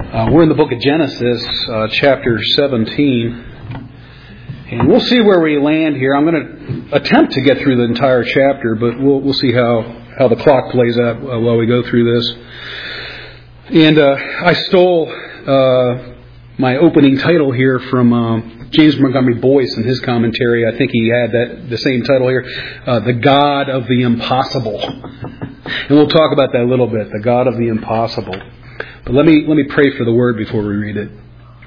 We're in the book of Genesis, chapter 17, and we'll see where we land here. I'm going to attempt to get through the entire chapter, but we'll see how the clock plays out while we go through this. And I stole my opening title here from James Montgomery Boyce in his commentary. I think he had the same title here, The God of the Impossible. And we'll talk about that a little bit, the God of the Impossible. But let me pray for the Word before we read it.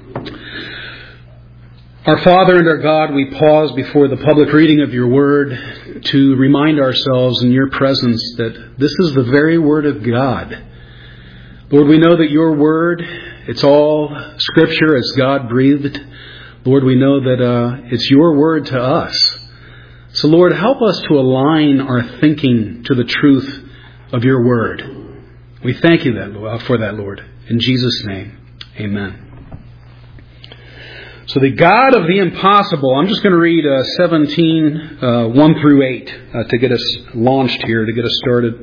Our Father and our God, we pause before the public reading of your Word to remind ourselves in your presence that this is the very Word of God. Lord, we know that your Word, it's all Scripture, it's God-breathed. Lord, we know that it's your Word to us. So Lord, help us to align our thinking to the truth of your Word. We thank you for that, Lord. In Jesus' name, amen. So the God of the impossible, I'm just going to read 17, 1 through 8 to get us launched here, to get us started.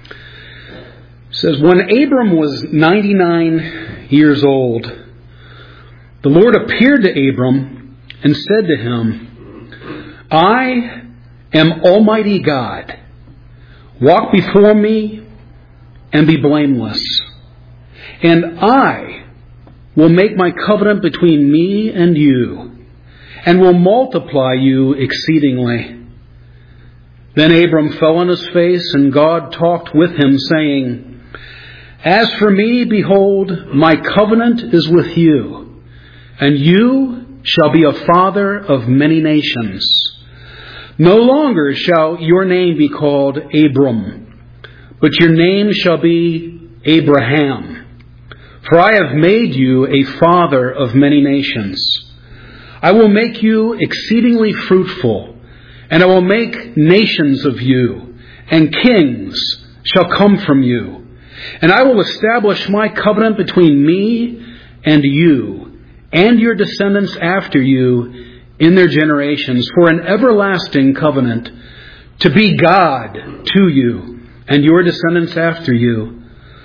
It says, when Abram was 99 years old, the Lord appeared to Abram and said to him, I am Almighty God. Walk before me and be blameless. And I will make my covenant between me and you, and will multiply you exceedingly. Then Abram fell on his face, and God talked with him, saying, As for me, behold, my covenant is with you, and you shall be a father of many nations. No longer shall your name be called Abram, but your name shall be Abraham. For I have made you a father of many nations. I will make you exceedingly fruitful, and I will make nations of you, and kings shall come from you. And I will establish my covenant between me and you, and your descendants after you in their generations, for an everlasting covenant, to be God to you and your descendants after you.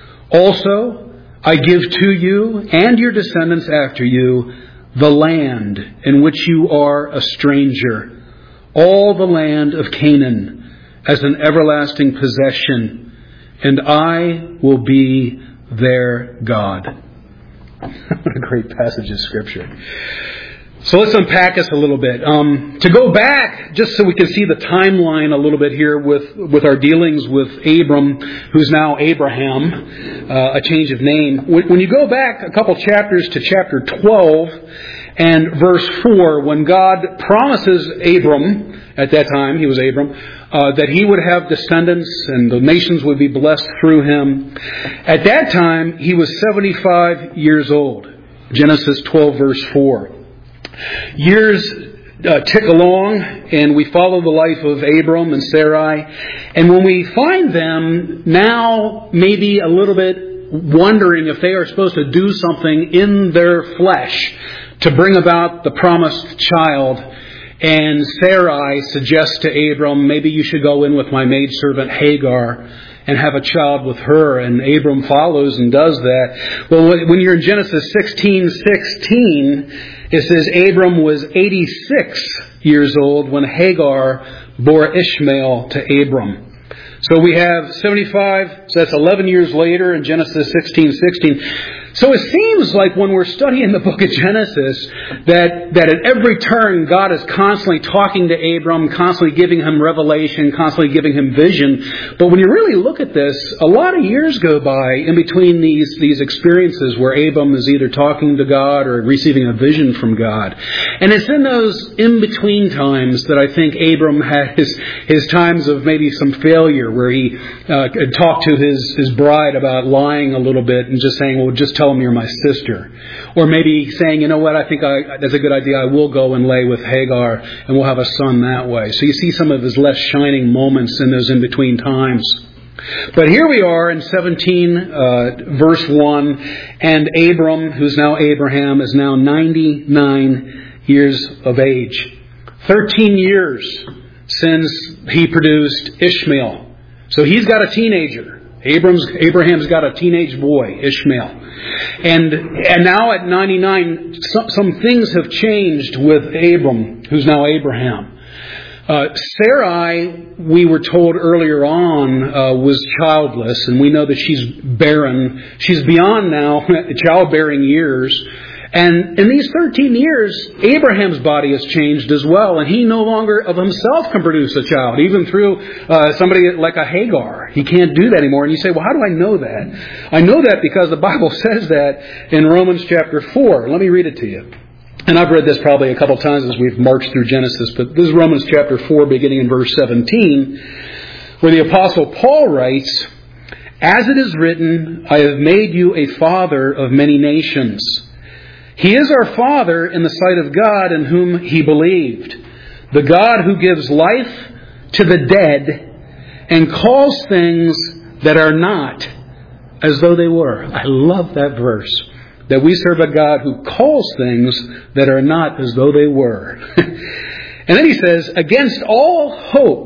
Also, I give to you and your descendants after you the land in which you are a stranger, all the land of Canaan, as an everlasting possession, and I will be their God. What a great passage of Scripture. So let's unpack this a little bit. To go back, just so we can see the timeline a little bit here with our dealings with Abram, who's now Abraham, a change of name. When you go back a couple chapters to chapter 12 and verse 4, when God promises Abram, at that time he was Abram, that he would have descendants and the nations would be blessed through him. At that time, he was 75 years old. Genesis 12 verse 4. Years tick along, and we follow the life of Abram and Sarai. And when we find them now maybe a little bit wondering if they are supposed to do something in their flesh to bring about the promised child, and Sarai suggests to Abram, maybe you should go in with my maidservant Hagar and have a child with her, and Abram follows and does that. Well, when you're in Genesis 16:16, it says Abram was 86 years old when Hagar bore Ishmael to Abram. So we have 75, so that's 11 years later in Genesis 16:16. So it seems like when we're studying the book of Genesis that at every turn God is constantly talking to Abram, constantly giving him revelation, constantly giving him vision. But when you really look at this, a lot of years go by in between these experiences where Abram is either talking to God or receiving a vision from God. And it's in those in-between times that I think Abram had his times of maybe some failure, where he talked to his bride about lying a little bit and just saying, well, just tell him you're my sister. Or maybe saying, you know what, I think that's a good idea. I will go and lay with Hagar and we'll have a son that way. So you see some of his less shining moments in those in-between times. But here we are in 17 verse 1, and Abram, who's now Abraham, is now 99 years of age. 13 years since he produced Ishmael. So he's got a teenager. Abraham's got a teenage boy, Ishmael. And now at 99, some things have changed with Abram, who's now Abraham. Sarai, we were told earlier on, was childless, and we know that she's barren. She's beyond now childbearing years. And in these 13 years, Abraham's body has changed as well, and he no longer of himself can produce a child, even through somebody like a Hagar. He can't do that anymore. And you say, well, how do I know that? I know that because the Bible says that in Romans chapter 4. Let me read it to you. And I've read this probably a couple times as we've marched through Genesis, but this is Romans chapter 4, beginning in verse 17, where the Apostle Paul writes, "As it is written, I have made you a father of many nations." He is our Father in the sight of God in whom He believed, the God who gives life to the dead and calls things that are not as though they were. I love that verse, that we serve a God who calls things that are not as though they were. And then he says, against all hope,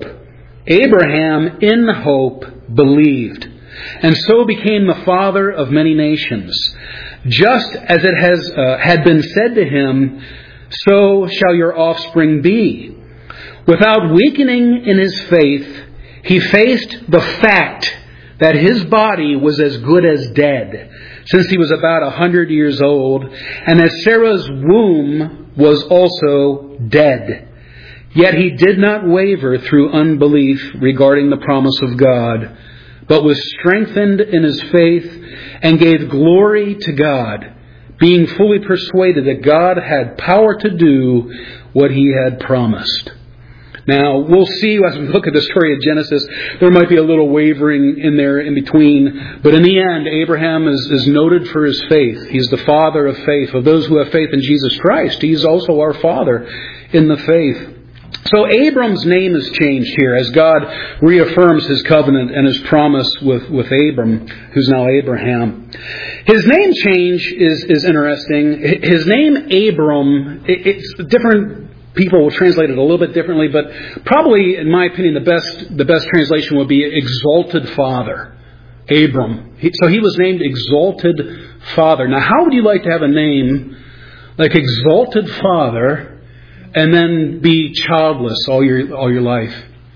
Abraham in hope believed, and so became the father of many nations. Just as it had been said to him, so shall your offspring be. Without weakening in his faith, he faced the fact that his body was as good as dead, since he was about 100 years old, and that Sarah's womb was also dead. Yet he did not waver through unbelief regarding the promise of God, but was strengthened in his faith and gave glory to God, being fully persuaded that God had power to do what He had promised. Now, we'll see as we look at the story of Genesis, there might be a little wavering in there in between. But in the end, Abraham is noted for his faith. He's the father of faith. Of those who have faith in Jesus Christ, he's also our father in the faith. So Abram's name is changed here as God reaffirms His covenant and His promise with Abram, who's now Abraham. His name change is interesting. His name Abram, it's different people will translate it a little bit differently, but probably, in my opinion, the best translation would be exalted father. Abram. So he was named Exalted Father. Now, how would you like to have a name like Exalted Father and then be childless all your life?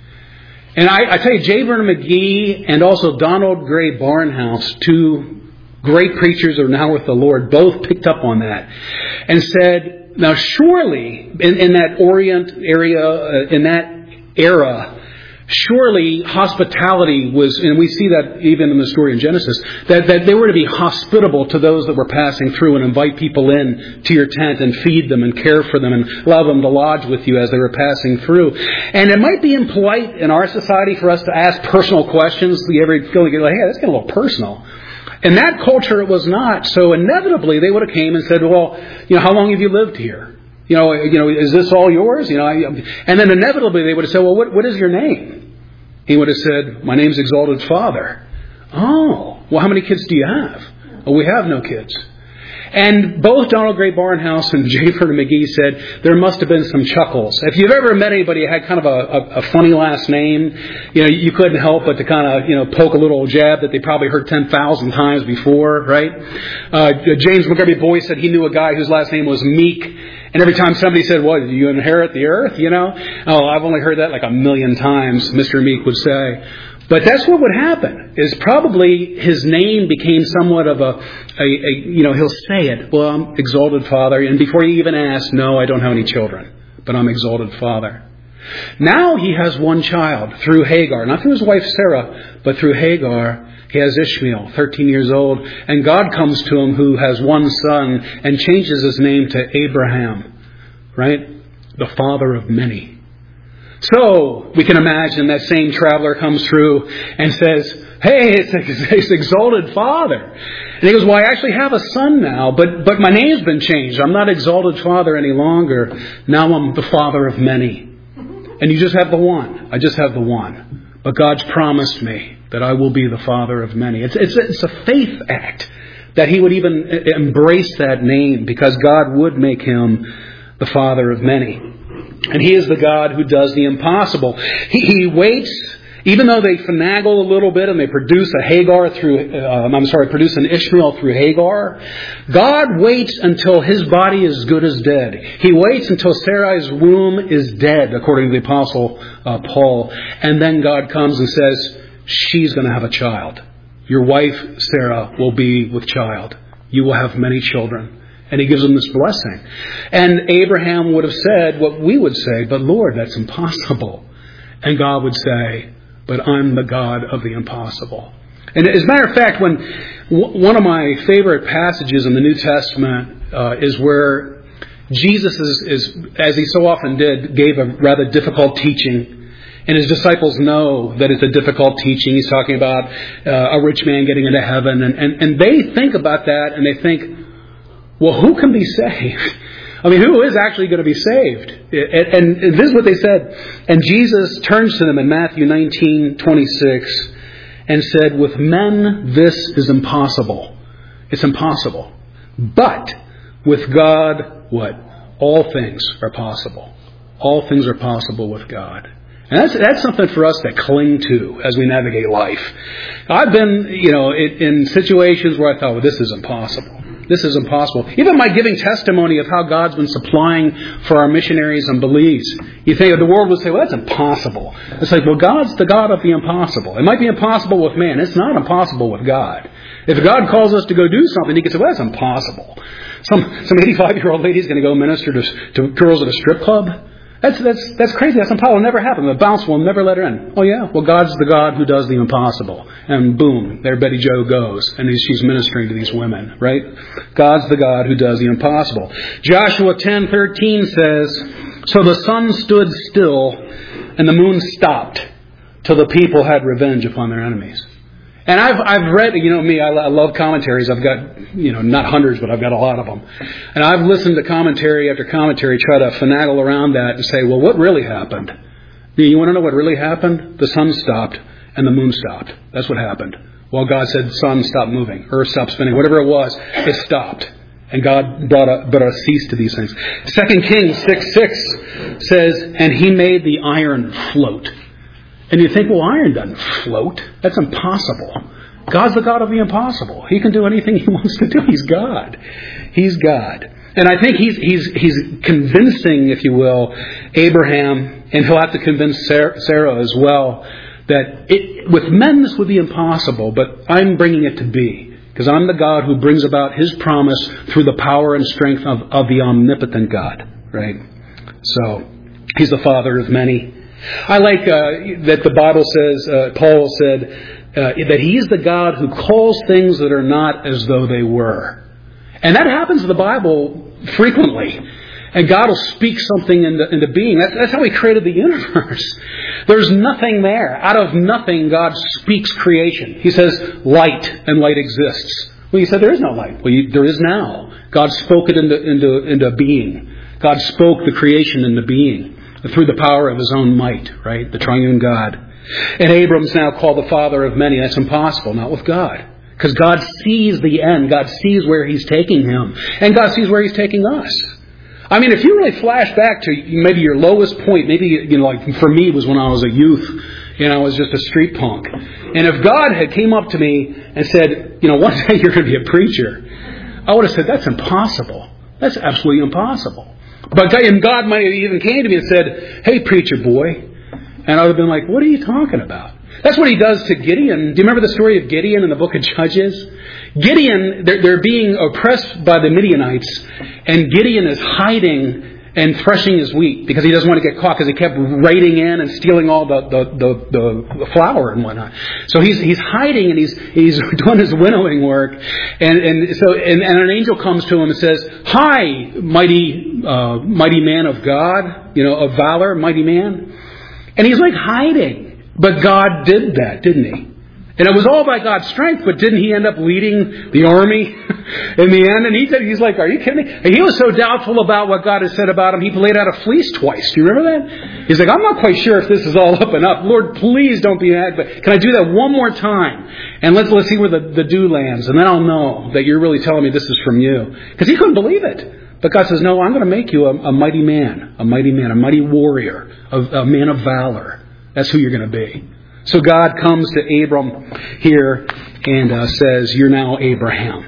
And I tell you, J. Vernon McGee and also Donald Gray Barnhouse, two great preachers who are now with the Lord, both picked up on that and said, now surely in that Orient area, in that era, surely hospitality was, and we see that even in the story in Genesis, that they were to be hospitable to those that were passing through and invite people in to your tent and feed them and care for them and allow them to lodge with you as they were passing through. And it might be impolite in our society for us to ask personal questions. You ever feel like, hey, that's getting a little personal. In that culture, it was not. So inevitably, they would have came and said, well, how long have you lived here? Is this all yours? And then inevitably they would have said, well, what is your name? He would have said, my name's Exalted Father. Oh, well, how many kids do you have? Oh, we have no kids. And both Donald Gray Barnhouse and J. Vernon McGee said there must have been some chuckles. If you've ever met anybody who had kind of a funny last name, you couldn't help but to kind of, poke a little jab that they probably heard 10,000 times before, right? James Montgomery Boyce said he knew a guy whose last name was Meek. And every time somebody said, what, did you inherit the earth, Oh, I've only heard that like 1,000,000 times, Mr. Meek would say. But that's what would happen, is probably his name became somewhat of he'll say it, well, I'm Exalted Father. And before he even asks, no, I don't have any children, but I'm Exalted Father. Now he has one child through Hagar, not through his wife Sarah, but through Hagar. He has Ishmael, 13 years old, and God comes to him who has one son and changes his name to Abraham, right? The father of many. So we can imagine that same traveler comes through and says, hey, it's Exalted Father. And he goes, well, I actually have a son now, but my name's been changed. I'm not Exalted Father any longer. Now I'm the father of many. And you just have the one. I just have the one. But God's promised me that I will be the father of many. It's a faith act that he would even embrace that name because God would make him the father of many. And he is the God who does the impossible. He waits Even though they finagle a little bit and they produce an Ishmael through Hagar, God waits until his body is good as dead. He waits until Sarai's womb is dead, according to the Apostle Paul. And then God comes and says, she's going to have a child. Your wife, Sarah, will be with child. You will have many children. And he gives them this blessing. And Abraham would have said what we would say, but Lord, that's impossible. And God would say, but I'm the God of the impossible. And as a matter of fact, when one of my favorite passages in the New Testament is where Jesus is, as he so often did, gave a rather difficult teaching. And his disciples know that it's a difficult teaching. He's talking about a rich man getting into heaven. And they think about that and they think, well, who can be saved? I mean, who is actually going to be saved? And this is what they said. And Jesus turns to them in Matthew 19:26 and said, with men this is impossible. It's impossible. But with God, what? All things are possible. All things are possible with God. And that's something for us to cling to as we navigate life. I've been, in situations where I thought, well, this is impossible. This is impossible. Even my giving testimony of how God's been supplying for our missionaries and beliefs. You think the world would say, well, that's impossible. It's like, well, God's the God of the impossible. It might be impossible with man. It's not impossible with God. If God calls us to go do something, he can say, well, that's impossible. Some 85-year-old lady's going to go minister to girls at a strip club. That's crazy. That's impossible. It'll never happen. The bounce will never let her in. Oh yeah? Well, God's the God who does the impossible. And boom, there Betty Jo goes. And she's ministering to these women, right? God's the God who does the impossible. Joshua 10:13 says, so the sun stood still and the moon stopped till the people had revenge upon their enemies. And I've read, me, I love commentaries. I've got, not hundreds, but I've got a lot of them. And I've listened to commentary after commentary, try to finagle around that and say, well, what really happened? You want to know what really happened? The sun stopped and the moon stopped. That's what happened. Well, God said, sun, stop moving. Earth, stop spinning. Whatever it was, it stopped. And God brought a cease to these things. 2 Kings 6:6 says, and he made the iron float. And you think, well, iron doesn't float. That's impossible. God's the God of the impossible. He can do anything he wants to do. He's God. He's God. And I think he's convincing, if you will, Abraham, and he'll have to convince Sarah as well, that with men this would be impossible, but I'm bringing it to be. Because I'm the God who brings about his promise through the power and strength of the omnipotent God. Right? So, he's the father of many. I like that the Bible says, Paul said, that he's the God who calls things that are not as though they were. And that happens in the Bible frequently. And God will speak something into being. That's how he created the universe. There's nothing there. Out of nothing, God speaks creation. He says, light, and light exists. Well, you said there is no light. Well, there is now. God spoke it into being. God spoke the creation into being. Through the power of his own might, right? The triune God. And Abram's now called the father of many. That's impossible, not with God. Because God sees the end. God sees where he's taking him. And God sees where he's taking us. I mean, if you really flash back to maybe your lowest point, maybe, like for me was when I was a youth, and I was just a street punk. And if God had came up to me and said, one day you're going to be a preacher, I would have said, that's impossible. That's absolutely impossible. But God might have even came to me and said, hey, preacher boy. And I would have been like, what are you talking about? That's what he does to Gideon. Do you remember the story of Gideon in the book of Judges? Gideon, they're being oppressed by the Midianites. And Gideon is hiding and threshing his wheat because he doesn't want to get caught because he kept raiding in and stealing all the flour and whatnot. So he's hiding and he's doing his winnowing work. And an angel comes to him and says, hi, mighty man of God, of valor, mighty man. And he's like hiding. But God did that, didn't he? And it was all by God's strength, but didn't he end up leading the army in the end? And he's like, are you kidding me? And he was so doubtful about what God had said about him, he laid out a fleece twice. Do you remember that? He's like, I'm not quite sure if this is all up and up. Lord, please don't be mad, but can I do that one more time? And let's see where the dew lands, and then I'll know that you're really telling me this is from you. Because he couldn't believe it. But God says, no, I'm going to make you a mighty man, a mighty warrior, a man of valor. That's who you're going to be. So God comes to Abram here and says, "You're now Abraham."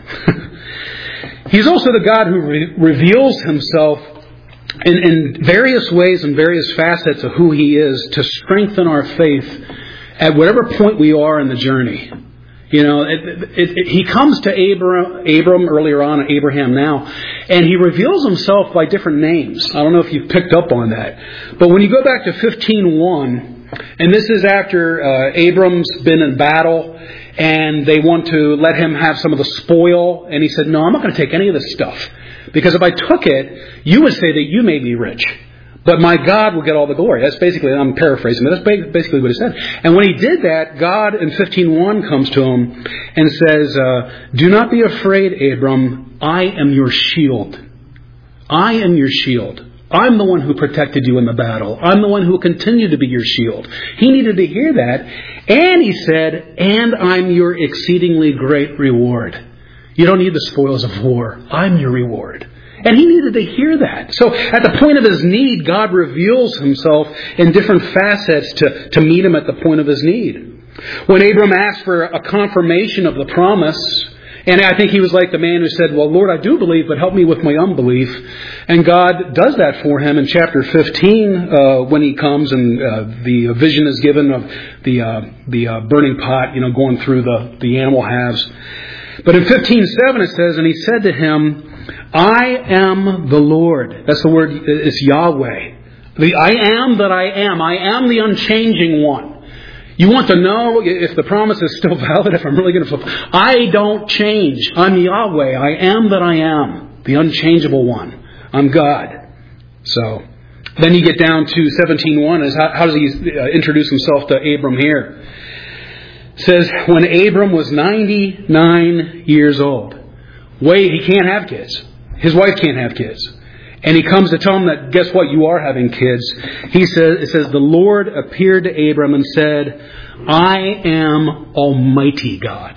He's also the God who reveals himself in various ways and various facets of who He is to strengthen our faith at whatever point we are in the journey. You know, He comes to Abram earlier on, Abraham now, and He reveals Himself by different names. I don't know if you've picked up on that. But when you go back to 15:1, and this is after Abram's been in battle, and they want to let him have some of the spoil, and he said, "No, I'm not going to take any of this stuff. Because if I took it, you would say that you made me rich. But my God will get all the glory." That's basically, I'm paraphrasing, but that's basically what he said. And when he did that, God in 15:1 comes to him and says, "Do not be afraid, Abram. I am your shield. I am your shield. I'm the one who protected you in the battle. I'm the one who will continue to be your shield." He needed to hear that. And he said, "And I'm your exceedingly great reward." You don't need the spoils of war. I'm your reward. And he needed to hear that. So at the point of his need, God reveals Himself in different facets to meet him at the point of his need. When Abram asked for a confirmation of the promise, and I think he was like the man who said, "Well, Lord, I do believe, but help me with my unbelief." And God does that for him in chapter 15 when he comes and the vision is given of the burning pot, going through the animal halves. But in 15:7 it says, "And he said to him, I am the Lord." That's the word, it's Yahweh. The I am that I am. I am the unchanging one. You want to know if the promise is still valid, if I'm really going to fulfill. I don't change. I'm Yahweh. I am that I am. The unchangeable one. I'm God. So, then you get down to 17:1. How does he introduce himself to Abram here? It says, when Abram was 99 years old. He can't have kids. His wife can't have kids. And he comes to tell him that, guess what, you are having kids. It says, the Lord appeared to Abram and said, "I am Almighty God."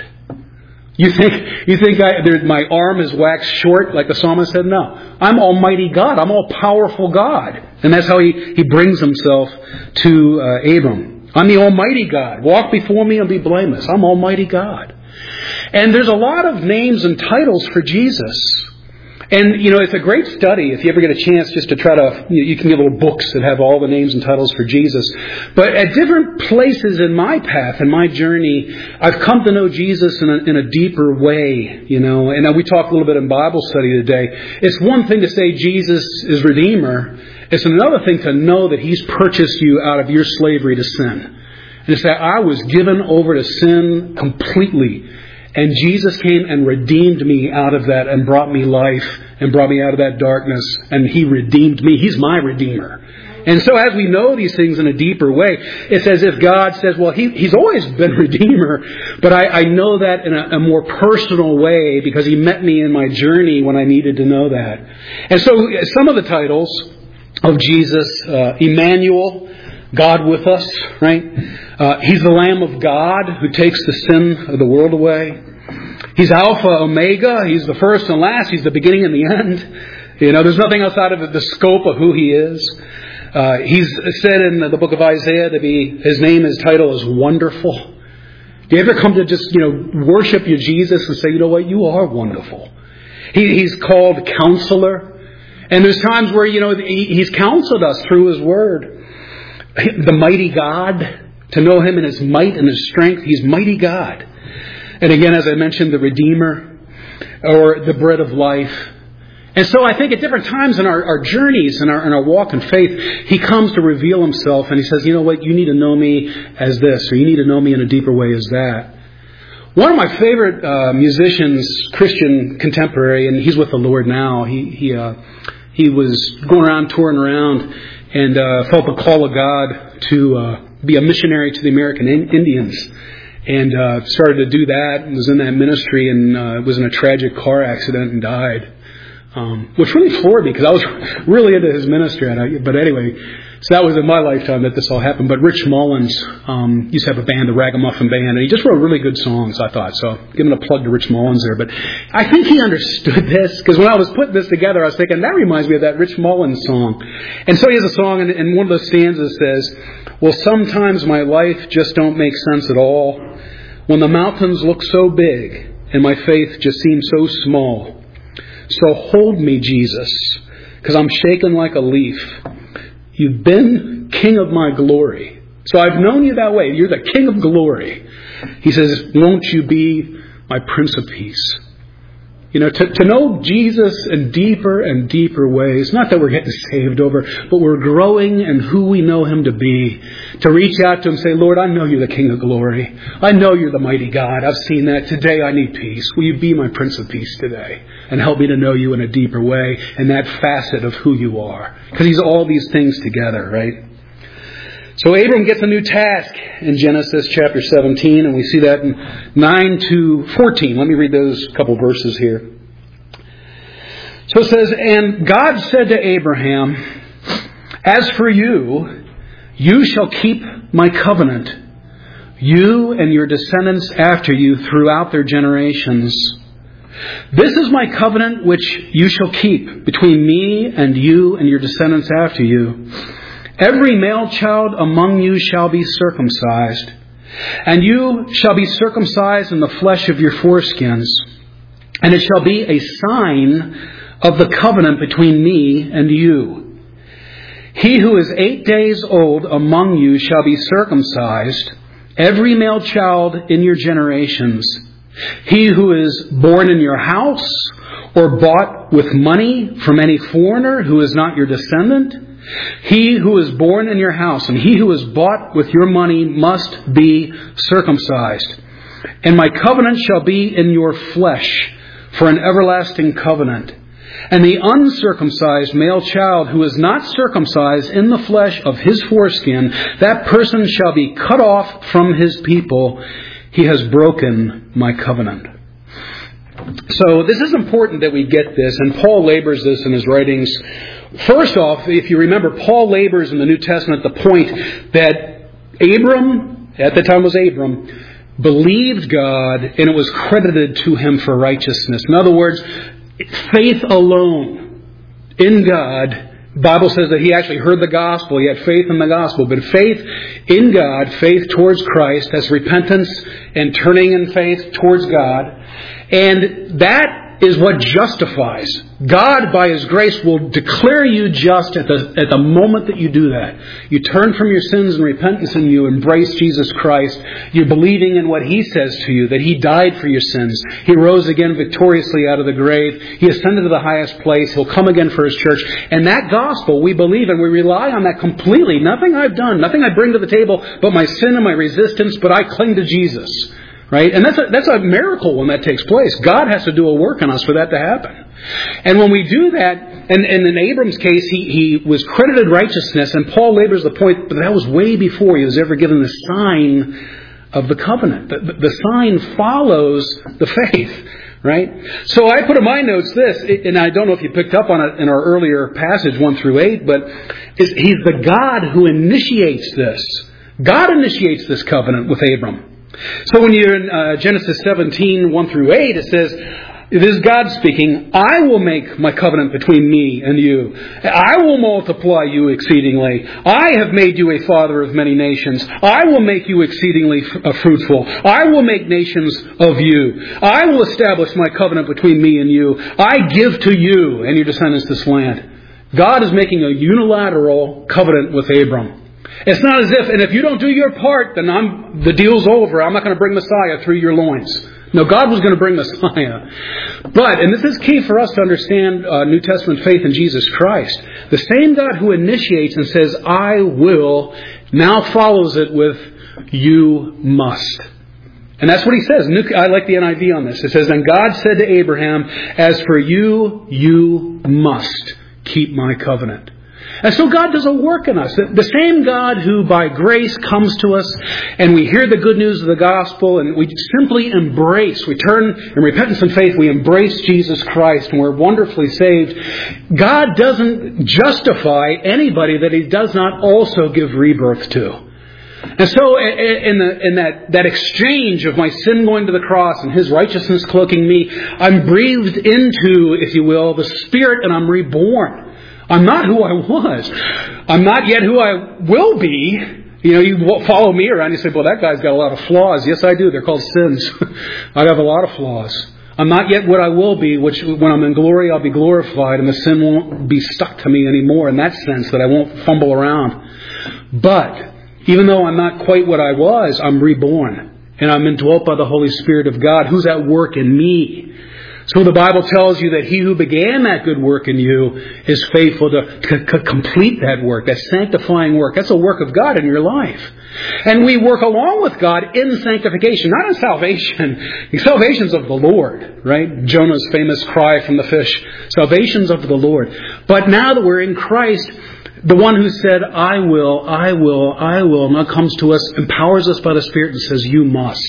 You think my arm is waxed short, like the psalmist said? No. I'm Almighty God. I'm all-powerful God. And that's how he brings himself to Abram. I'm the Almighty God. Walk before me and be blameless. I'm Almighty God. And there's a lot of names and titles for Jesus. And, it's a great study if you ever get a chance just to try to, you can get little books that have all the names and titles for Jesus. But at different places in my path, in my journey, I've come to know Jesus in a deeper way, And we talked a little bit in Bible study today. It's one thing to say Jesus is Redeemer. It's another thing to know that He's purchased you out of your slavery to sin. And to say, I was given over to sin completely. And Jesus came and redeemed me out of that and brought me life and brought me out of that darkness. And He redeemed me. He's my Redeemer. And so as we know these things in a deeper way, it's as if God says, well, He's always been Redeemer, but I know that in a more personal way because He met me in my journey when I needed to know that. And so some of the titles of Jesus, Emmanuel, God with us, right? He's the Lamb of God who takes the sin of the world away. He's Alpha, Omega. He's the first and last. He's the beginning and the end. There's nothing outside of the scope of who He is. He's said in the book of Isaiah His name, His title is Wonderful. Do you ever come to just, worship your Jesus and say, you know what, you are wonderful. He's called Counselor. And there's times where, He's counseled us through His Word. The mighty God, to know Him in His might and His strength. He's mighty God. And again, as I mentioned, the Redeemer or the bread of life. And so I think at different times in our journeys and our walk in faith, He comes to reveal Himself and He says, you know what, you need to know me as this, or you need to know me in a deeper way as that. One of my favorite musicians, Christian contemporary, and he's with the Lord now, he was going around, touring around, and felt the call of God to be a missionary to the American Indians. And started to do that, and was in that ministry, and was in a tragic car accident and died. Which really floored me, because I was really into his ministry. But anyway, So that was in my lifetime that this all happened. But Rich Mullins used to have a band, the Ragamuffin Band, and he just wrote really good songs, I thought. So giving a plug to Rich Mullins there. But I think he understood this, because when I was putting this together, I was thinking, that reminds me of that Rich Mullins song. And so he has a song, and one of those stanzas says, well, sometimes my life just don't make sense at all, when the mountains look so big and my faith just seems so small. So hold me, Jesus, because I'm shaken like a leaf. You've been King of my glory. So I've known you that way. You're the King of glory. He says, won't you be my Prince of Peace? You know, to know Jesus in deeper and deeper ways. Not that we're getting saved over, but we're growing in who we know Him to be. To reach out to Him and say, Lord, I know you're the King of glory. I know you're the mighty God. I've seen that. Today I need peace. Will you be my Prince of Peace today? And help me to know you in a deeper way and that facet of who you are. Because He's all these things together, right? So Abram gets a new task in Genesis chapter 17, and we see that in 9 to 14. Let me read those couple verses here. So it says, and God said to Abraham, as for you, you shall keep my covenant, you and your descendants after you throughout their generations. This is my covenant which you shall keep between me and you and your descendants after you. Every male child among you shall be circumcised, and you shall be circumcised in the flesh of your foreskins. And it shall be a sign of the covenant between me and you. He who is 8 days old among you shall be circumcised, every male child in your generations. He who is born in your house or bought with money from any foreigner who is not your descendant, he who is born in your house and he who is bought with your money must be circumcised. And my covenant shall be in your flesh for an everlasting covenant. And the uncircumcised male child who is not circumcised in the flesh of his foreskin, that person shall be cut off from his people. He has broken my covenant. So this is important that we get this, and Paul labors this in his writings. First off, if you remember, Paul labors in the New Testament the point that Abram, at the time was Abram, believed God and it was credited to him for righteousness. In other words, faith alone in God. The Bible says that he actually heard the gospel. He had faith in the gospel. But faith in God, faith towards Christ, that's repentance and turning in faith towards God. And that is what justifies. God, by His grace, will declare you just at the moment that you do that. You turn from your sins and repentance and you embrace Jesus Christ. You're believing in what He says to you, that He died for your sins. He rose again victoriously out of the grave. He ascended to the highest place. He'll come again for His church. And that gospel we believe and we rely on that completely. Nothing I've done, nothing I bring to the table but my sin and my resistance, but I cling to Jesus. Right? And that's a miracle when that takes place. God has to do a work on us for that to happen. And when we do that, and in Abram's case, he was credited righteousness, and Paul labors the point, but that was way before he was ever given the sign of the covenant. The sign follows the faith. Right? So I put in my notes this, and I don't know if you picked up on it in our earlier passage 1 through 8, but He's the God who initiates this. God initiates this covenant with Abram. So when you're in Genesis 17, 1 through 8, it says, it is God speaking, I will make my covenant between me and you. I will multiply you exceedingly. I have made you a father of many nations. I will make you exceedingly fruitful. I will make nations of you. I will establish my covenant between me and you. I give to you and your descendants this land. God is making a unilateral covenant with Abram. It's not as if you don't do your part, then the deal's over. I'm not going to bring Messiah through your loins. No, God was going to bring Messiah. But, and this is key for us to understand New Testament faith in Jesus Christ, the same God who initiates and says, I will, now follows it with, you must. And that's what He says. I like the NIV on this. It says, and God said to Abraham, as for you, you must keep my covenant. And so God does a work in us. The same God who by grace comes to us and we hear the good news of the gospel and we simply embrace, we turn in repentance and faith, we embrace Jesus Christ and we're wonderfully saved. God doesn't justify anybody that He does not also give rebirth to. And so in that exchange of my sin going to the cross and His righteousness cloaking me, I'm breathed into, if you will, the Spirit and I'm reborn. I'm not who I was. I'm not yet who I will be. You follow me around, you say, well, that guy's got a lot of flaws. Yes, I do. They're called sins. I have a lot of flaws. I'm not yet what I will be, which when I'm in glory, I'll be glorified, and the sin won't be stuck to me anymore in that sense, that I won't fumble around. But even though I'm not quite what I was, I'm reborn. And I'm indwelt by the Holy Spirit of God, who's at work in me. So the Bible tells you that He who began that good work in you is faithful to complete that work, that sanctifying work. That's a work of God in your life. And we work along with God in sanctification, not in salvation. Salvation's of the Lord, right? Jonah's famous cry from the fish. Salvation's of the Lord. But now that we're in Christ, the one who said, I will, now comes to us, empowers us by the Spirit and says, you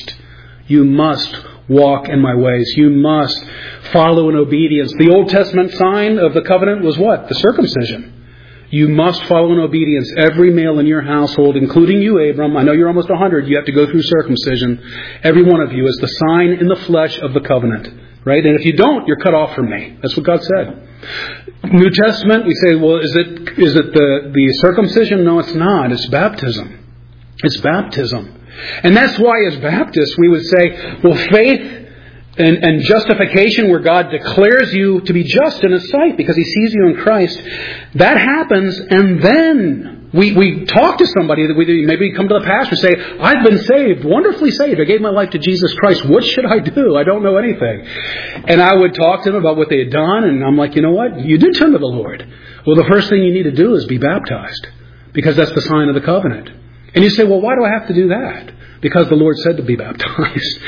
must walk in my ways. You must follow in obedience. The Old Testament sign of the covenant was what? The circumcision. You must follow in obedience. Every male in your household, including you, Abram, I know you're almost 100, you have to go through circumcision. Every one of you is the sign in the flesh of the covenant. Right? And if you don't, you're cut off from me. That's what God said. New Testament, we say, well, is it the circumcision? No, it's not. It's baptism. It's baptism. And that's why as Baptists we would say, well, faith and justification where God declares you to be just in His sight because He sees you in Christ, that happens, and then we talk to somebody, that maybe come to the pastor and say, I've been saved, wonderfully saved. I gave my life to Jesus Christ. What should I do? I don't know anything. And I would talk to them about what they had done, and I'm like, you know what? You did turn to the Lord. Well, the first thing you need to do is be baptized because that's the sign of the covenant. And you say, well, why do I have to do that? Because the Lord said to be baptized.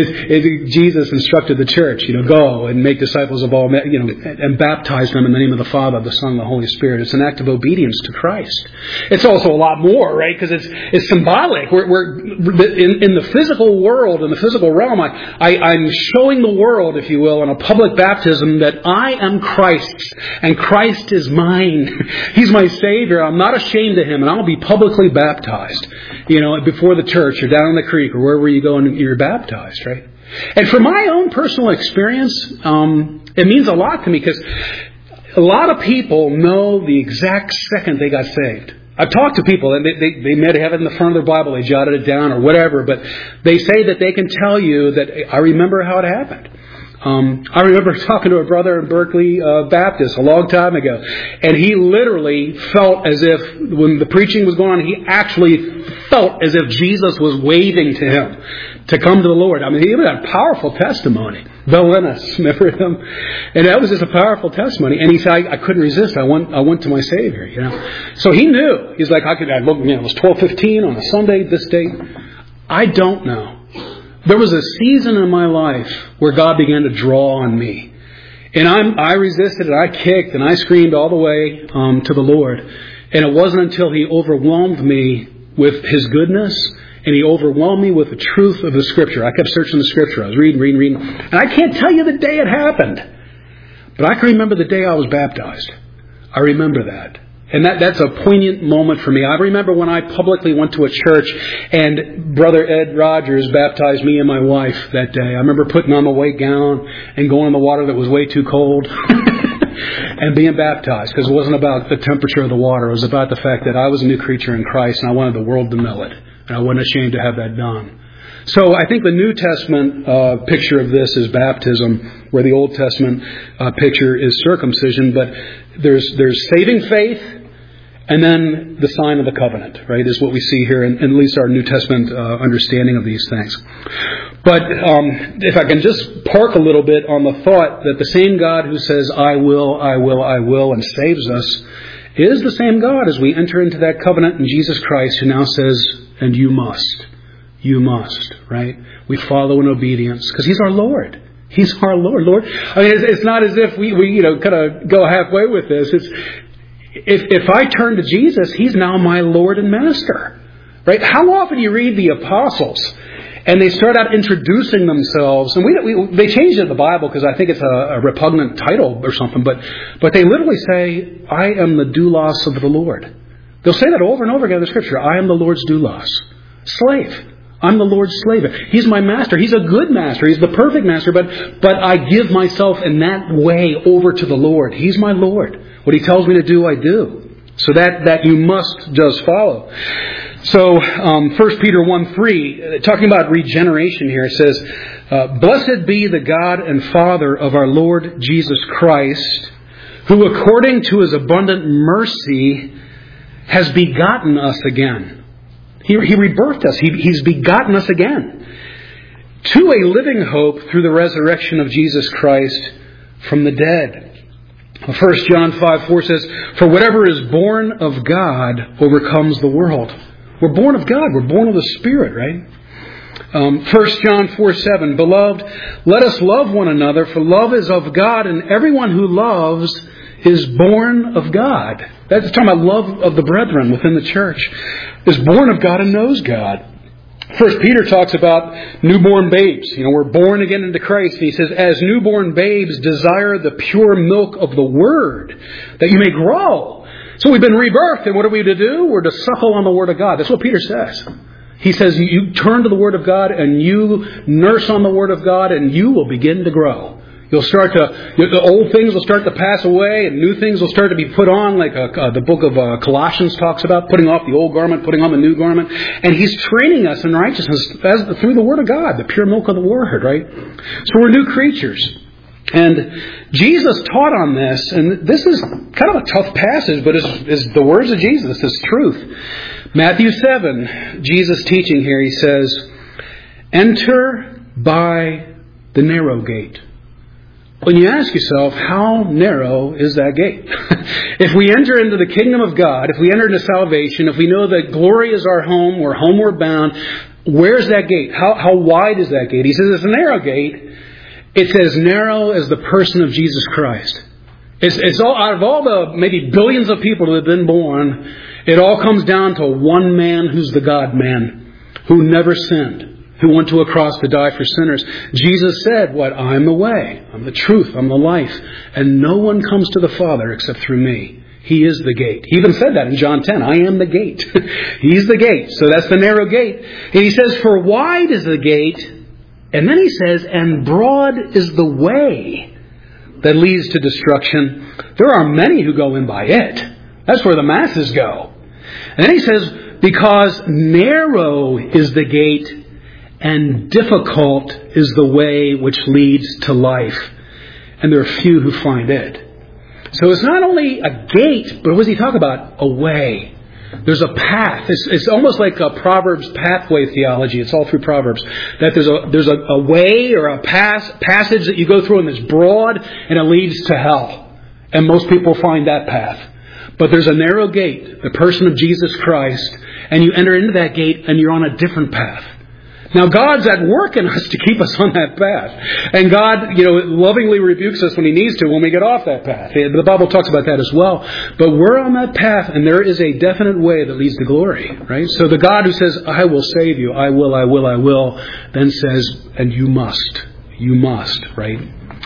Jesus instructed the church, go and make disciples of all men, and baptize them in the name of the Father, the Son, and the Holy Spirit. It's an act of obedience to Christ. It's also a lot more, right? Because it's symbolic. We're in the physical world, in the physical realm. I'm showing the world, if you will, in a public baptism that I am Christ's and Christ is mine. He's my Savior. I'm not ashamed of Him, and I'll be publicly baptized, before the church or down in the creek or wherever you go and you're baptized, right? And from my own personal experience, it means a lot to me because a lot of people know the exact second they got saved. I've talked to people and they may have it in the front of their Bible, they jotted it down or whatever, but they say that they can tell you that I remember how it happened. I remember talking to a brother in Berkeley Baptist a long time ago, and he literally felt as if, when the preaching was going on, he actually felt as if Jesus was waving to him to come to the Lord. I mean, he had a powerful testimony. Bill Lennis, remember him? And that was just a powerful testimony. And he said, I couldn't resist. I went to my Savior, So he knew. He's like, I look, it was 12:15 on a Sunday, this date. I don't know. There was a season in my life where God began to draw on me. And I resisted and I kicked and I screamed all the way to the Lord. And it wasn't until He overwhelmed me with His goodness and He overwhelmed me with the truth of the Scripture. I kept searching the Scripture. I was reading. And I can't tell you the day it happened. But I can remember the day I was baptized. I remember that. And that's a poignant moment for me. I remember when I publicly went to a church and Brother Ed Rogers baptized me and my wife that day. I remember putting on the white gown and going in the water that was way too cold and being baptized, because it wasn't about the temperature of the water. It was about the fact that I was a new creature in Christ and I wanted the world to know it. And I wasn't ashamed to have that done. So I think the New Testament picture of this is baptism, where the Old Testament picture is circumcision. But there's saving faith, and then the sign of the covenant, right, is what we see here, in at least our New Testament understanding of these things. But if I can just park a little bit on the thought that the same God who says, I will, and saves us, is the same God as we enter into that covenant in Jesus Christ, who now says, and you must. You must, right? We follow in obedience because He's our Lord. He's our Lord. I mean, it's not as if we kind of go halfway with this. If I turn to Jesus, He's now my Lord and Master. Right? How often you read the apostles and they start out introducing themselves, and they changed it in the Bible because I think it's a repugnant title or something, but they literally say, I am the doulos of the Lord. They'll say that over and over again in the Scripture. I am the Lord's doulos. Slave. I'm the Lord's slave. He's my master. He's a good master. He's the perfect master, but I give myself in that way over to the Lord. He's my Lord. What He tells me to do, I do. So that you must just follow. So 1 Peter 1:3, talking about regeneration here, it says, Blessed be the God and Father of our Lord Jesus Christ, who according to His abundant mercy has begotten us again. He rebirthed us. He's begotten us again to a living hope through the resurrection of Jesus Christ from the dead. 1 John 5:4 says, For whatever is born of God overcomes the world. We're born of God. We're born of the Spirit, right? 1 John 4:7, Beloved, let us love one another, for love is of God, and everyone who loves is born of God. That's talking about love of the brethren within the church. Is born of God and knows God. 1 Peter talks about newborn babes. We're born again into Christ. And he says, as newborn babes desire the pure milk of the Word, that you may grow. So we've been rebirthed, and what are we to do? We're to suckle on the Word of God. That's what Peter says. He says, you turn to the Word of God, and you nurse on the Word of God, and you will begin to grow. The old things will start to pass away, and new things will start to be put on, like the book of Colossians talks about, putting off the old garment, putting on the new garment. And He's training us in righteousness through the Word of God, the pure milk of the Word, right? So we're new creatures. And Jesus taught on this, and this is kind of a tough passage, but it's the words of Jesus, it's truth. Matthew 7, Jesus teaching here, He says, Enter by the narrow gate. When you ask yourself, how narrow is that gate? If we enter into the kingdom of God, if we enter into salvation, if we know that glory is our home, we're homeward bound, where's that gate? How wide is that gate? He says it's a narrow gate. It's as narrow as the person of Jesus Christ. It's all, out of all the maybe billions of people that have been born, it all comes down to one man who's the God-man, who never sinned, who went to a cross to die for sinners. Jesus said, I'm the way, I'm the truth, I'm the life, and no one comes to the Father except through me. He is the gate. He even said that in John 10, I am the gate. He's the gate. So that's the narrow gate. And He says, for wide is the gate, and then He says, and broad is the way that leads to destruction. There are many who go in by it. That's where the masses go. And then He says, because narrow is the gate, and difficult is the way which leads to life, and there are few who find it. So it's not only a gate, but what does He talk about? A way. There's a path. It's almost like a Proverbs pathway theology. It's all through Proverbs. That there's a way or a passage that you go through, and it's broad, and it leads to hell. And most people find that path. But there's a narrow gate, the person of Jesus Christ, and you enter into that gate, and you're on a different path. Now, God's at work in us to keep us on that path. And God, lovingly rebukes us when He needs to when we get off that path. The Bible talks about that as well. But we're on that path, and there is a definite way that leads to glory, right? So the God who says, I will save you, I will, then says, and you must, right?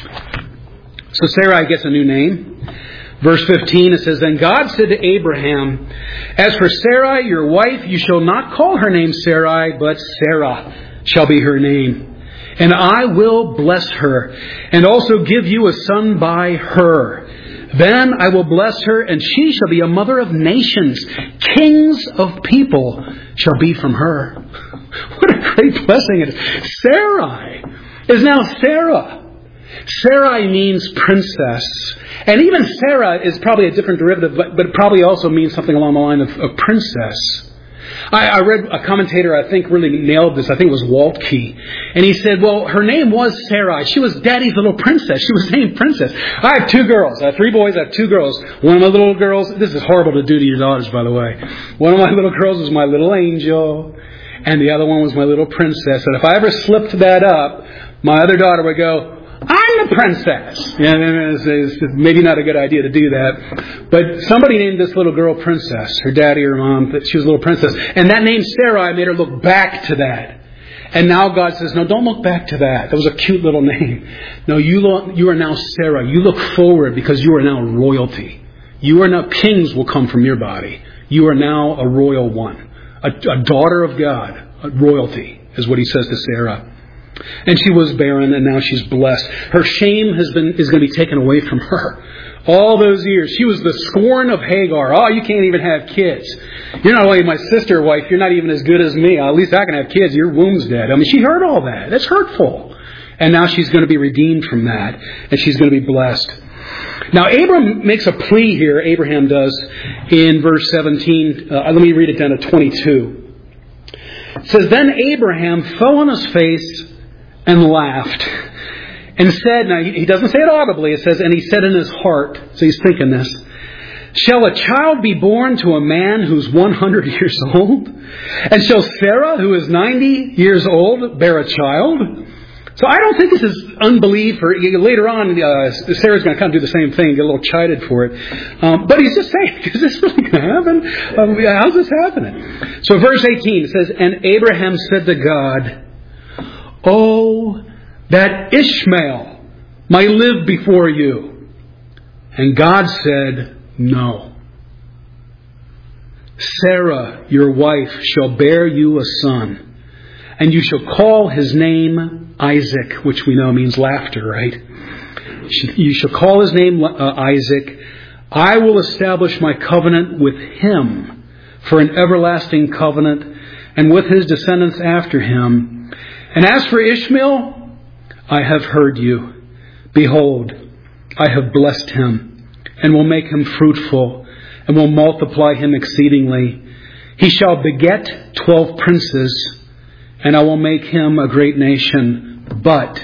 So Sarai gets a new name. Verse 15, it says, Then God said to Abraham, As for Sarai, your wife, you shall not call her name Sarai, but Sarah shall be her name. And I will bless her, and also give you a son by her. Then I will bless her, and she shall be a mother of nations. Kings of people shall be from her. What a great blessing it is. Sarai is now Sarah. Sarai means princess. And even Sarah is probably a different derivative, but it probably also means something along the line of princess. I read a commentator, I think, really nailed this. I think it was Waltke. And he said, well, her name was Sarai. She was Daddy's little princess. She was named Princess. I have 2 girls. I have 3 boys. I have 2 girls. One of my little girls, this is horrible to do to your daughters, by the way. One of my little girls was my little angel. And the other one was my little princess. And if I ever slipped that up, my other daughter would go, I'm the princess. Yeah, it's maybe not a good idea to do that. But somebody named this little girl Princess. Her daddy or mom, she was a little princess. And that name Sarai made her look back to that. And now God says, no, don't look back to that. That was a cute little name. No, you are now Sarah. You look forward because you are now royalty. You are now, kings will come from your body. You are now a royal one. A daughter of God. A royalty is what he says to Sarah. And she was barren, and now she's blessed. Her shame is going to be taken away from her. All those years, she was the scorn of Hagar. Oh, you can't even have kids. You're not only my sister wife, you're not even as good as me. At least I can have kids. Your womb's dead. I mean, she heard all that. That's hurtful. And now she's going to be redeemed from that, and she's going to be blessed. Now, Abraham makes a plea here, Abraham does, in verse 17. Let me read it down to 22. It says, Then Abraham fell on his face and laughed, and said, now he doesn't say it audibly, it says, and he said in his heart, so he's thinking this, shall a child be born to a man who's 100 years old? And shall Sarah, who is 90 years old, bear a child? So I don't think this is unbelief, or later on, Sarah's going to kind of do the same thing, get a little chided for it. But he's just saying, is this really going to happen? How's this happening? So verse 18, it says, And Abraham said to God, Oh, that Ishmael might live before you. And God said, No. Sarah, your wife, shall bear you a son, and you shall call his name Isaac, which we know means laughter, right? You shall call his name Isaac. I will establish my covenant with him for an everlasting covenant, and with his descendants after him. And as for Ishmael, I have heard you. Behold, I have blessed him, and will make him fruitful, and will multiply him exceedingly. He shall beget 12 princes, and I will make him a great nation. But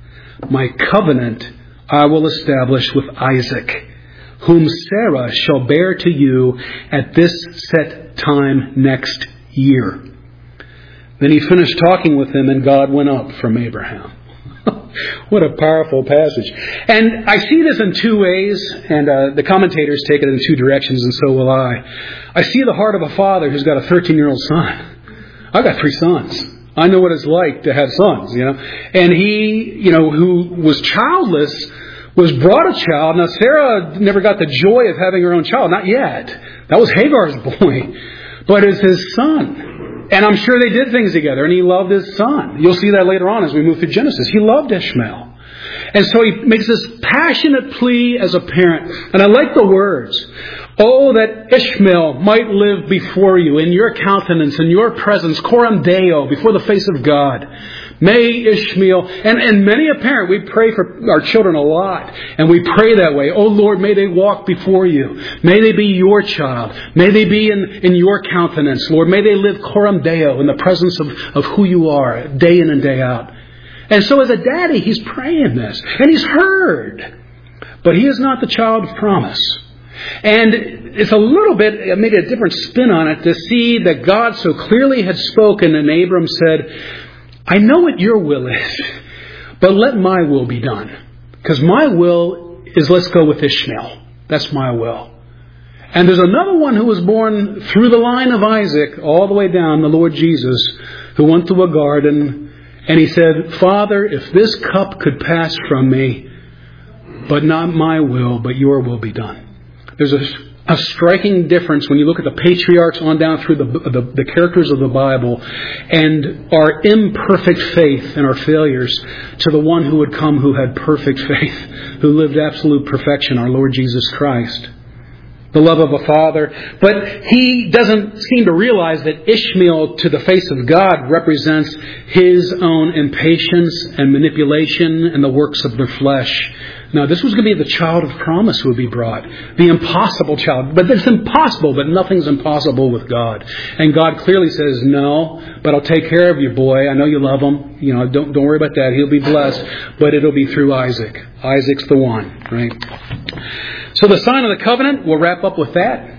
my covenant I will establish with Isaac, whom Sarah shall bear to you at this set time next year. Then he finished talking with him, and God went up from Abraham. What a powerful passage. And I see this in two ways, and the commentators take it in two directions, and so will I. I see the heart of a father who's got a 13-year-old son. I've got 3 sons. I know what it's like to have sons, And he, who was childless, was brought a child. Now, Sarah never got the joy of having her own child. Not yet. That was Hagar's boy. But it's his son. And I'm sure they did things together, and he loved his son. You'll see that later on as we move through Genesis. He loved Ishmael. And so he makes this passionate plea as a parent. And I like the words. Oh, that Ishmael might live before you, in your countenance, in your presence, coram Deo, before the face of God. May Ishmael, and many a parent, we pray for our children a lot, and we pray that way. Oh Lord, may they walk before you. May they be your child. May they be in your countenance, Lord. May they live coram Deo, in the presence of who you are, day in and day out. And so as a daddy, he's praying this, and he's heard. But he is not the child of promise. And it's a little bit, maybe a different spin on it, to see that God so clearly had spoken, and Abram said, I know what your will is, but let my will be done. Because my will is let's go with Ishmael. That's my will. And there's another one who was born through the line of Isaac, all the way down, the Lord Jesus, who went to a garden, and he said, Father, if this cup could pass from me, but not my will, but your will be done. There's a striking difference when you look at the patriarchs on down through the characters of the Bible and our imperfect faith and our failures to the one who would come who had perfect faith, who lived absolute perfection, our Lord Jesus Christ. The love of a father. But he doesn't seem to realize that Ishmael to the face of God represents his own impatience and manipulation and the works of the flesh. Now, this was going to be the child of promise who would be brought. The impossible child. But it's impossible, but nothing's impossible with God. And God clearly says, no, but I'll take care of you, boy. I know you love him. Don't worry about that. He'll be blessed. But it'll be through Isaac. Isaac's the one, right? So the sign of the covenant, we'll wrap up with that.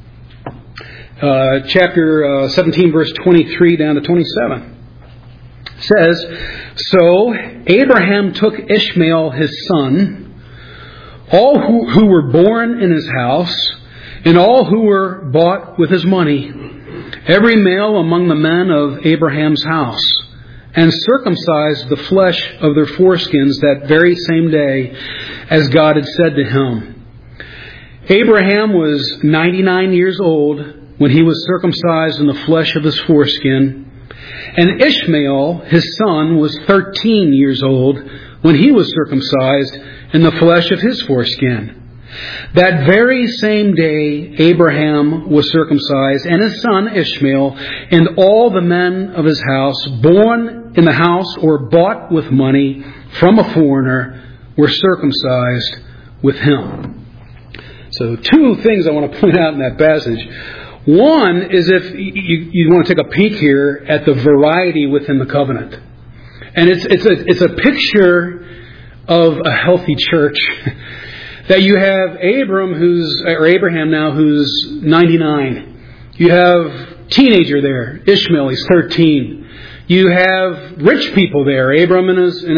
Chapter 17, verse 23 down to 27. says, "So Abraham took Ishmael his son, all who were born in his house, and all who were bought with his money, every male among the men of Abraham's house, and circumcised the flesh of their foreskins that very same day, as God had said to him. Abraham was 99 years old when he was circumcised in the flesh of his foreskin, and Ishmael, his son, was 13 years old when he was circumcised in the flesh of his foreskin. That very same day Abraham was circumcised, and his son Ishmael, and all the men of his house, born in the house or bought with money from a foreigner, were circumcised with him." So 2 things I want to point out in that passage. One is if you want to take a peek here at the variety within the covenant. And it's a picture of a healthy church. That you have Abraham now, who's 99. You have teenager there, Ishmael, he's 13. You have rich people there, Abram and his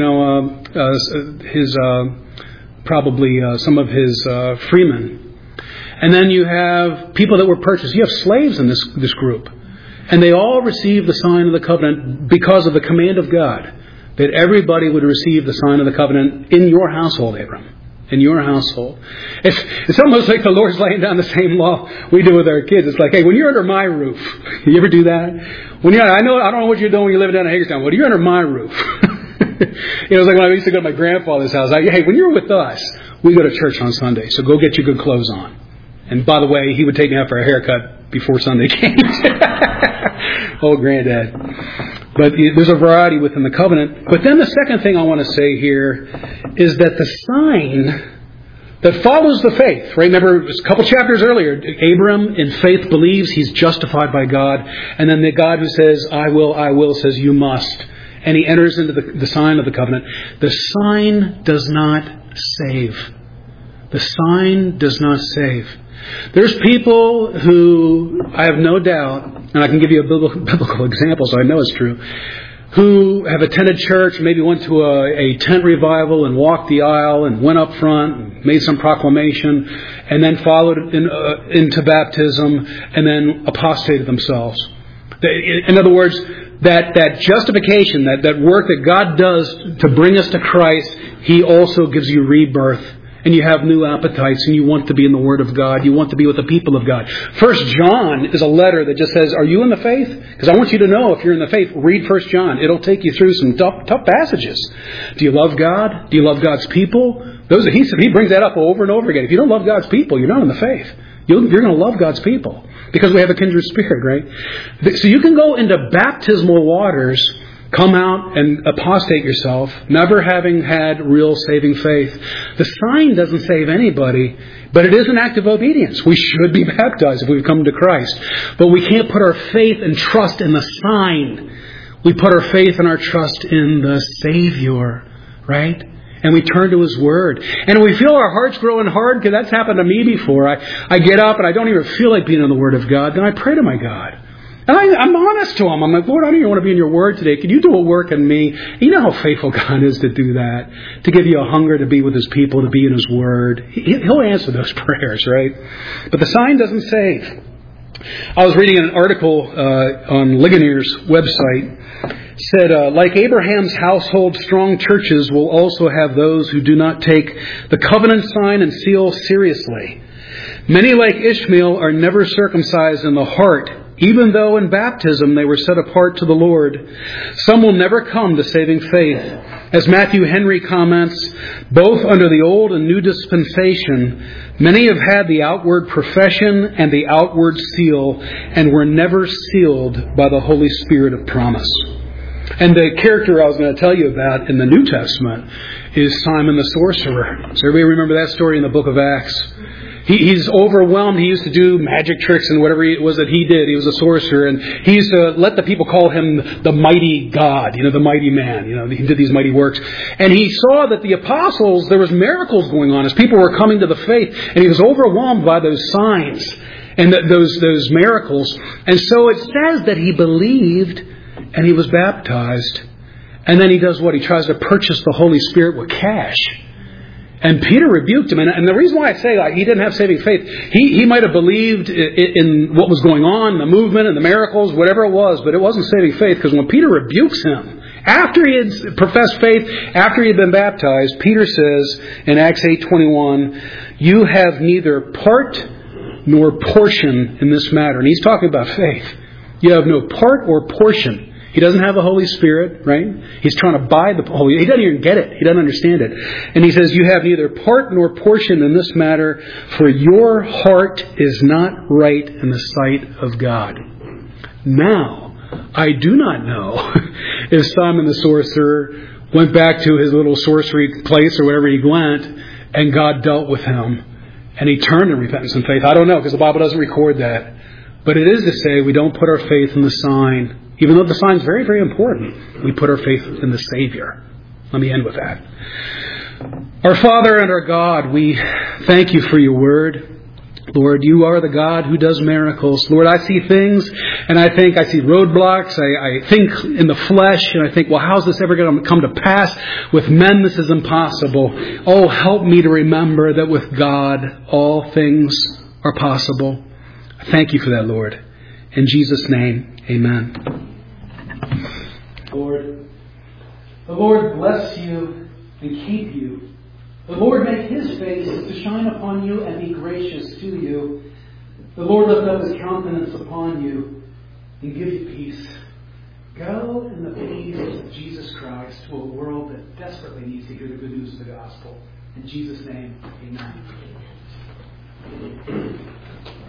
some of his freemen. And then you have people that were purchased. You have slaves in this group. And they all received the sign of the covenant because of the command of God that everybody would receive the sign of the covenant in your household, Abram. In your household. It's almost like the Lord's laying down the same law we do with our kids. It's like, hey, when you're under my roof, you ever do that? I don't know what you're doing when you live down in Hagerstown, but you're under my roof. It's like when I used to go to my grandfather's house. Hey, when you're with us, we go to church on Sunday, so go get your good clothes on. And by the way, he would take me out for a haircut before Sunday came. Old granddad. But there's a variety within the covenant. But then the second thing I want to say here is that the sign that follows the faith, right? Remember, a couple chapters earlier, Abram in faith believes he's justified by God. And then the God who says, I will, says you must. And he enters into the sign of the covenant. The sign does not save. The sign does not save. There's people who, I have no doubt, and I can give you a biblical example so I know it's true, who have attended church, maybe went to a tent revival and walked the aisle and went up front and made some proclamation and then followed into baptism and then apostated themselves. In other words, that justification, that work that God does to bring us to Christ, He also gives you rebirth. And you have new appetites, and you want to be in the Word of God. You want to be with the people of God. 1 John is a letter that just says, are you in the faith? Because I want you to know if you're in the faith, read 1 John. It'll take you through some tough passages. Do you love God? Do you love God's people? He brings that up over and over again. If you don't love God's people, you're not in the faith. You're going to love God's people. Because we have a kindred spirit, right? So you can go into baptismal waters, come out and apostate yourself, never having had real saving faith. The sign doesn't save anybody, but it is an act of obedience. We should be baptized if we've come to Christ. But we can't put our faith and trust in the sign. We put our faith and our trust in the Savior, right? And we turn to His Word. And we feel our hearts growing hard, because that's happened to me before. I get up and I don't even feel like being in the Word of God. Then I pray to my God. And I'm honest to Him. I'm like, Lord, I don't even want to be in your Word today. Can you do a work in me? You know how faithful God is to do that. To give you a hunger to be with His people, to be in His Word. He'll answer those prayers, right? But the sign doesn't save. I was reading an article on Ligonier's website. Said, like Abraham's household, strong churches will also have those who do not take the covenant sign and seal seriously. Many, like Ishmael, are never circumcised in the heart, even though in baptism they were set apart to the Lord. Some will never come to saving faith. As Matthew Henry comments, both under the old and new dispensation, many have had the outward profession and the outward seal and were never sealed by the Holy Spirit of promise. And the character I was going to tell you about in the New Testament is Simon the sorcerer. Does everybody remember that story in the book of Acts? He's overwhelmed. He used to do magic tricks and whatever it was that he did. He was a sorcerer. And he used to let the people call him the mighty God, the mighty man. He did these mighty works. And he saw that the apostles, there was miracles going on as people were coming to the faith. And he was overwhelmed by those signs and those miracles. And so it says that he believed and he was baptized. And then he does what? He tries to purchase the Holy Spirit with cash. And Peter rebuked him. And the reason why I say he didn't have saving faith, he might have believed in what was going on, the movement and the miracles, whatever it was, but it wasn't saving faith. Because when Peter rebukes him, after he had professed faith, after he had been baptized, Peter says in Acts 8:21, you have neither part nor portion in this matter. And he's talking about faith. You have no part or portion. He doesn't have the Holy Spirit, right? He's trying to buy the Holy Spirit. He doesn't even get it. He doesn't understand it. And he says, you have neither part nor portion in this matter, for your heart is not right in the sight of God. Now, I do not know if Simon the sorcerer went back to his little sorcery place or wherever he went, and God dealt with him, and he turned in repentance and faith. I don't know, because the Bible doesn't record that. But it is to say we don't put our faith in the sign. Even though the sign is very, very important, we put our faith in the Savior. Let me end with that. Our Father and our God, we thank you for your word. Lord, you are the God who does miracles. Lord, I see things and I see roadblocks. I think in the flesh and I think, well, how's this ever going to come to pass? With men, this is impossible. Oh, help me to remember that with God, all things are possible. Thank you for that, Lord. In Jesus' name, amen. Lord, the Lord bless you and keep you. The Lord make His face to shine upon you and be gracious to you. The Lord lift up His countenance upon you and give you peace. Go in the peace of Jesus Christ to a world that desperately needs to hear the good news of the gospel. In Jesus' name, amen.